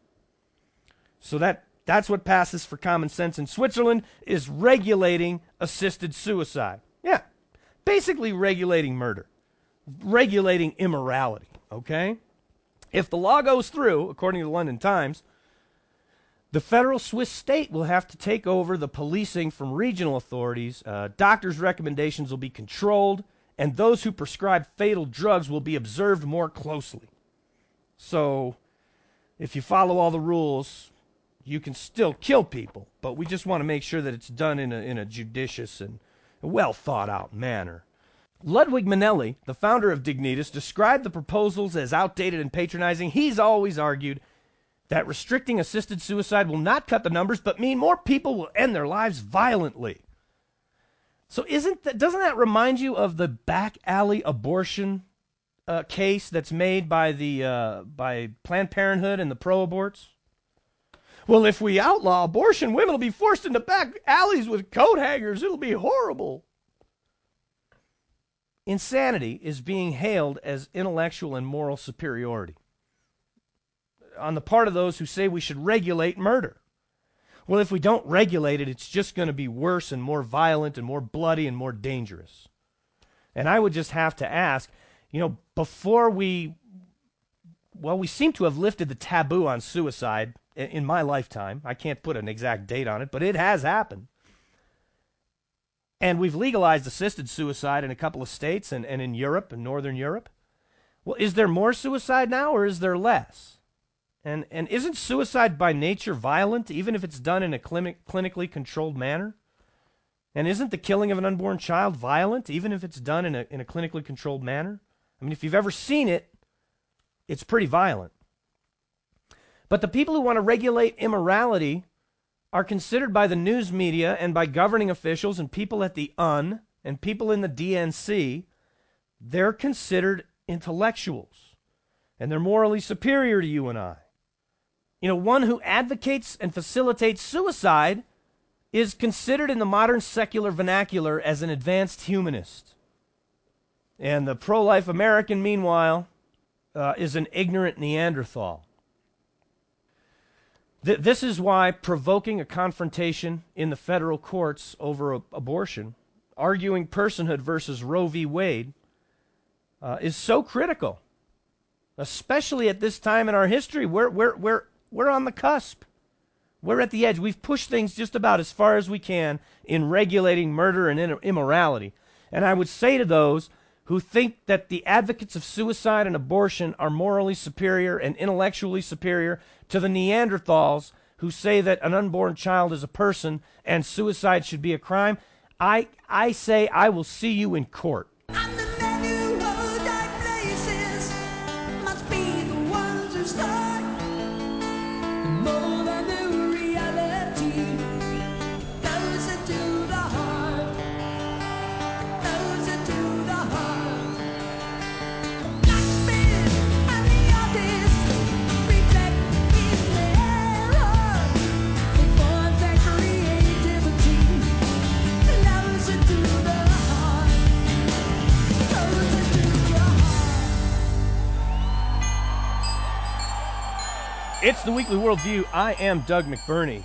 So that that's what passes for common sense in Switzerland, is regulating assisted suicide. Yeah, basically regulating murder, regulating immorality, okay? If the law goes through, according to the London Times, the federal Swiss state will have to take over the policing from regional authorities. Uh, doctors' recommendations will be controlled, and those who prescribe fatal drugs will be observed more closely. So, if you follow all the rules, you can still kill people, but we just want to make sure that it's done in a, in a judicious and well-thought-out manner. Ludwig Manelli, the founder of Dignitas, described the proposals as outdated and patronizing. He's always argued that restricting assisted suicide will not cut the numbers, but mean more people will end their lives violently. So isn't that, doesn't that remind you of the back alley abortion uh, case that's made by the uh, by Planned Parenthood and the pro-aborts? Well, if we outlaw abortion, women will be forced into back alleys with coat hangers. It'll be horrible. Insanity is being hailed as intellectual and moral superiority on the part of those who say we should regulate murder. Well, if we don't regulate it, it's just going to be worse and more violent and more bloody and more dangerous. And I would just have to ask, you know, before we, well, we seem to have lifted the taboo on suicide in, in my lifetime. I can't put an exact date on it, but it has happened. And we've legalized assisted suicide in a couple of states and, and in Europe and Northern Europe. Well, is there more suicide now or is there less? And and isn't suicide by nature violent, even if it's done in a clinic, clinically controlled manner? And isn't the killing of an unborn child violent, even if it's done in a in a clinically controlled manner? I mean, if you've ever seen it, it's pretty violent. But the people who want to regulate immorality are considered by the news media and by governing officials and people at the U N and people in the D N C, they're considered intellectuals. And they're morally superior to you and I. You know, one who advocates and facilitates suicide is considered in the modern secular vernacular as an advanced humanist. And the pro-life American, meanwhile, uh, is an ignorant Neanderthal. Th- this is why provoking a confrontation in the federal courts over a- abortion, arguing personhood versus Roe v. Wade, uh, is so critical. Especially at this time in our history, we're, we're, we're, we're on the cusp. We're at the edge. We've pushed things just about as far as we can in regulating murder and immorality. And I would say to those who think that the advocates of suicide and abortion are morally superior and intellectually superior to the Neanderthals who say that an unborn child is a person and suicide should be a crime, I, I say I will see you in court. I'm the man who the Weekly Worldview. I am Doug McBurney.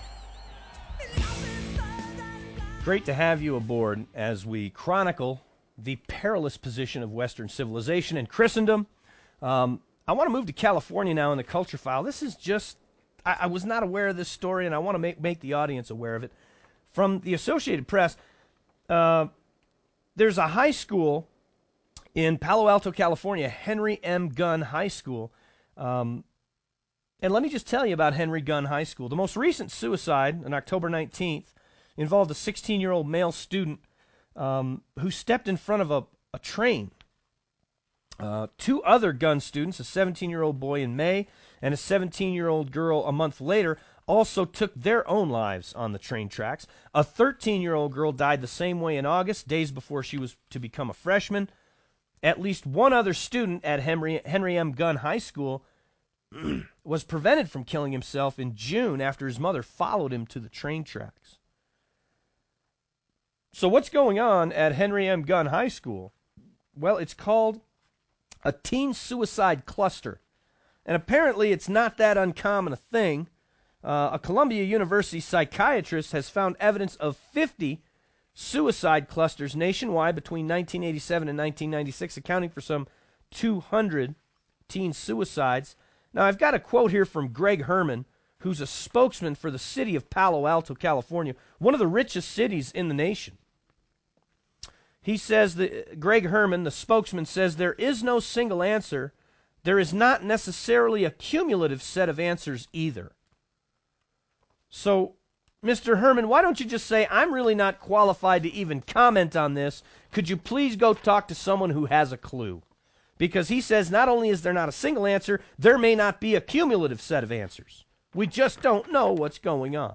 Great to have you aboard as we chronicle the perilous position of Western civilization and Christendom. Um, I want to move to California now in the Culture File. This is just, I, I was not aware of this story, and I want to make, make the audience aware of it. From the Associated Press, uh, there's a high school in Palo Alto, California, Henry M. Gunn High School. Um, and let me just tell you about Henry Gunn High School. The most recent suicide, on October nineteenth, involved a sixteen-year-old male student um, who stepped in front of a, a train. Uh, two other Gunn students, a seventeen-year-old boy in May and a seventeen-year-old girl a month later, also took their own lives on the train tracks. A thirteen-year-old girl died the same way in August, days before she was to become a freshman. At least one other student at Henry, Henry M. Gunn High School was prevented from killing himself in June after his mother followed him to the train tracks. So what's going on at Henry M. Gunn High School? Well, it's called a teen suicide cluster. And apparently it's not that uncommon a thing. Uh, a Columbia University psychiatrist has found evidence of fifty suicide clusters nationwide between nineteen eighty-seven and nineteen ninety-six, accounting for some two hundred teen suicides. Now, I've got a quote here from Greg Herman, who's a spokesman for the city of Palo Alto, California, one of the richest cities in the nation. He says that Greg Herman, the spokesman, says there is no single answer. There is not necessarily a cumulative set of answers either. So, Mister Herman, why don't you just say, I'm really not qualified to even comment on this. Could you please go talk to someone who has a clue? Because he says not only is there not a single answer, there may not be a cumulative set of answers. We just don't know what's going on.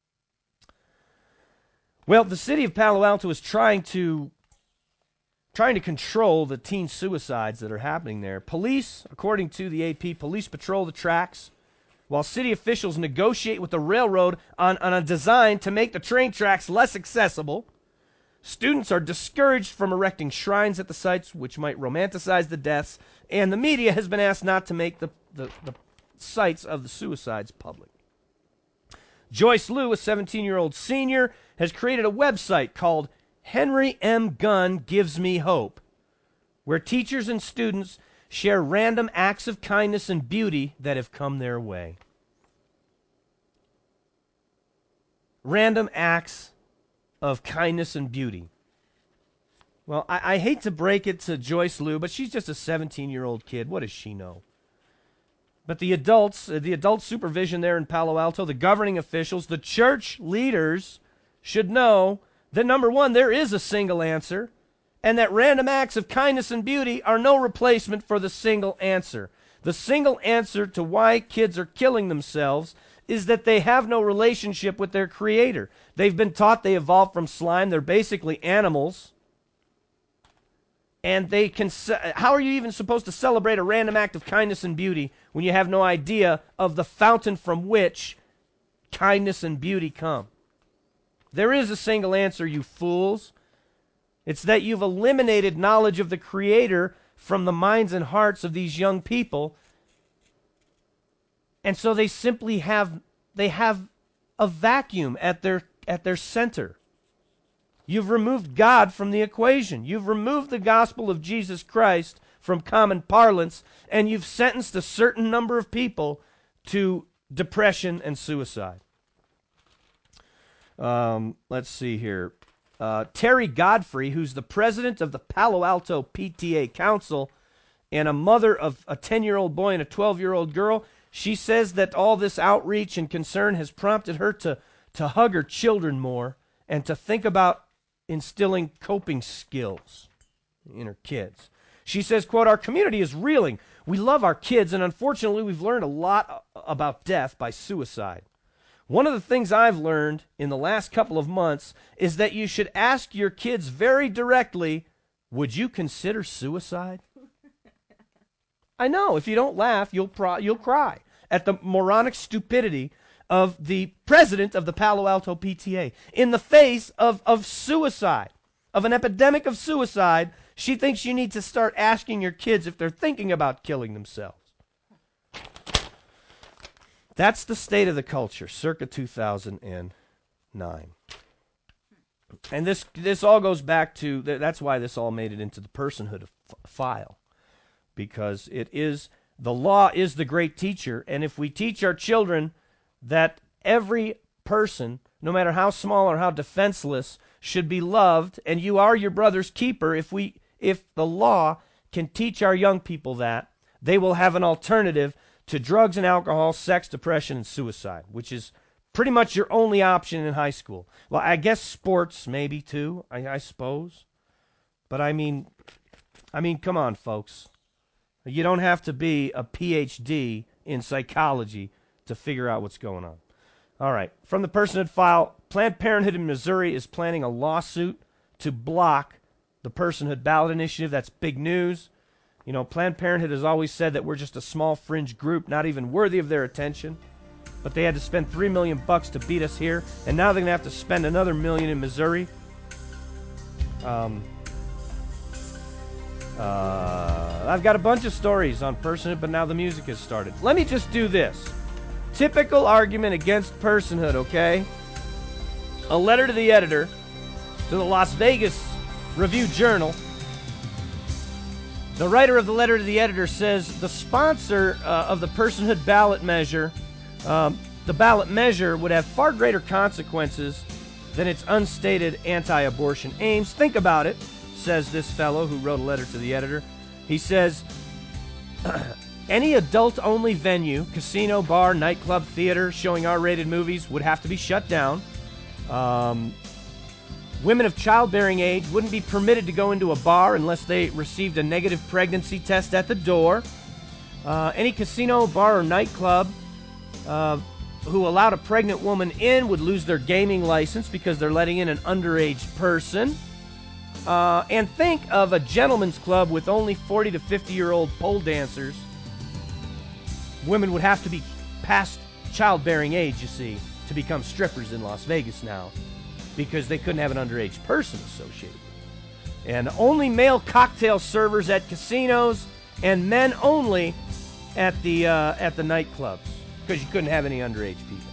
Well, the city of Palo Alto is trying to trying to control the teen suicides that are happening there. Police, according to the A P, police patrol the tracks, while city officials negotiate with the railroad on, on a design to make the train tracks less accessible. Students are discouraged from erecting shrines at the sites, which might romanticize the deaths, and the media has been asked not to make the, the, the sites of the suicides public. Joyce Liu, a seventeen-year-old senior, has created a website called Henry M. Gunn Gives Me Hope, where teachers and students share random acts of kindness and beauty that have come their way. Random acts of kindness and beauty. Well, I, I hate to break it to Joyce Liu, but she's just a seventeen-year-old kid. What does she know? But the adults, uh, the adult supervision there in Palo Alto, the governing officials, the church leaders should know that, number one, there is a single answer, and that random acts of kindness and beauty are no replacement for the single answer. The single answer to why kids are killing themselves is that they have no relationship with their creator. They've been taught they evolved from slime. They're basically animals. And they can, how are you even supposed to celebrate a random act of kindness and beauty when you have no idea of the fountain from which kindness and beauty come? There is a single answer, you fools. It's that you've eliminated knowledge of the Creator from the minds and hearts of these young people. And so they simply have, they have a vacuum at their, at their center. You've removed God from the equation. You've removed the gospel of Jesus Christ from common parlance, and you've sentenced a certain number of people to depression and suicide. Um, let's see here. Uh, Terry Godfrey, who's the president of the Palo Alto P T A Council and a mother of a ten-year-old boy and a twelve-year-old girl, she says that all this outreach and concern has prompted her to, to hug her children more and to think about instilling coping skills in her kids. She says, quote, our community is reeling. We love our kids, and unfortunately we've learned a lot about death by suicide. One of the things I've learned in the last couple of months is that you should ask your kids very directly, would you consider suicide? I know, if you don't laugh, you'll pro- you'll cry at the moronic stupidity of the president of the Palo Alto P T A. In the face of, of suicide, of an epidemic of suicide, she thinks you need to start asking your kids if they're thinking about killing themselves. That's the state of the culture, circa two thousand nine. And this this all goes back to, that's why this all made it into the personhood f- file. Because it is, the law is the great teacher, and if we teach our children that every person, no matter how small or how defenseless, should be loved, and you are your brother's keeper, if we if the law can teach our young people that, they will have an alternative to drugs and alcohol, sex, depression, and suicide, which is pretty much your only option in high school. Well, I guess sports maybe too, I, I suppose. But I mean, I mean, come on, folks. You don't have to be a P H D in psychology to figure out what's going on. All right. From the personhood file, Planned Parenthood in Missouri is planning a lawsuit to block the personhood ballot initiative. That's big news. You know, Planned Parenthood has always said that we're just a small fringe group, not even worthy of their attention. But they had to spend three million bucks to beat us here, and now they're going to have to spend another million in Missouri. Um... Uh, I've got a bunch of stories on personhood, but now the music has started. Let me just do this. Typical argument against personhood, okay? A letter to the editor, to the Las Vegas Review-Journal. The writer of the letter to the editor says, the sponsor uh, of the personhood ballot measure, um, the ballot measure would have far greater consequences than its unstated anti-abortion aims. Think about it, says this fellow who wrote a letter to the editor. He says, any adult-only venue, casino, bar, nightclub, theater, showing R-rated movies would have to be shut down. Um, women of childbearing age wouldn't be permitted to go into a bar unless they received a negative pregnancy test at the door. Uh, any casino, bar, or nightclub uh, who allowed a pregnant woman in would lose their gaming license because they're letting in an underage person. Uh, and think of a gentleman's club with only forty to fifty-year-old pole dancers. Women would have to be past childbearing age, you see, to become strippers in Las Vegas now, because they couldn't have an underage person associated with it. And only male cocktail servers at casinos, and men only at the uh, at the nightclubs, because you couldn't have any underage people.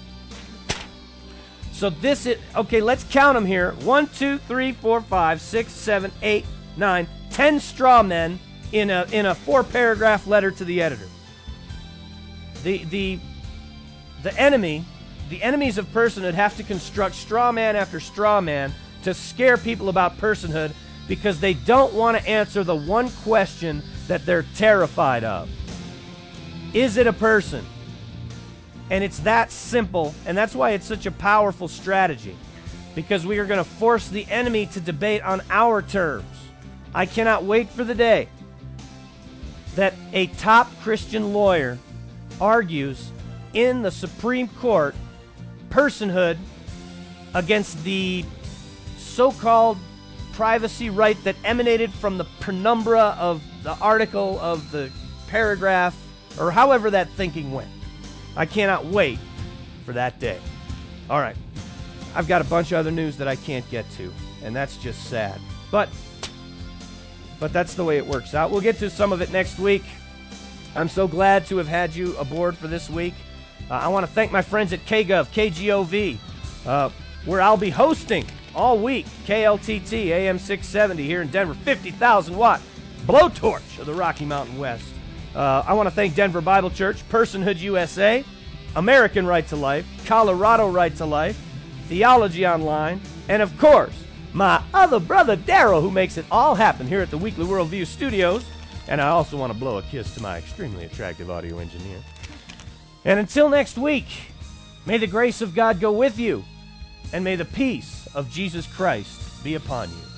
So this is, okay, let's count them here. One, two, three, four, five, six, seven, eight, nine, ten straw men in a in a four-paragraph letter to the editor. The the the enemy, the enemies of personhood have to construct straw man after straw man to scare people about personhood because they don't want to answer the one question that they're terrified of. Is it a person? And it's that simple, and that's why it's such a powerful strategy, because we are going to force the enemy to debate on our terms. I cannot wait for the day that a top Christian lawyer argues in the Supreme Court personhood against the so-called privacy right that emanated from the penumbra of the article, of the paragraph, or however that thinking went. I cannot wait for that day. All right. I've got a bunch of other news that I can't get to, and that's just sad. But, but that's the way it works out. We'll get to some of it next week. I'm so glad to have had you aboard for this week. Uh, I want to thank my friends at K G O V, K G O V, uh, where I'll be hosting all week, K L T T, A M six seventy here in Denver, fifty thousand watt blowtorch of the Rocky Mountain West. Uh, I want to thank Denver Bible Church, Personhood U S A, American Right to Life, Colorado Right to Life, Theology Online, and of course, my other brother Daryl, who makes it all happen here at the Weekly Worldview Studios. And I also want to blow a kiss to my extremely attractive audio engineer. And until next week, may the grace of God go with you, and may the peace of Jesus Christ be upon you.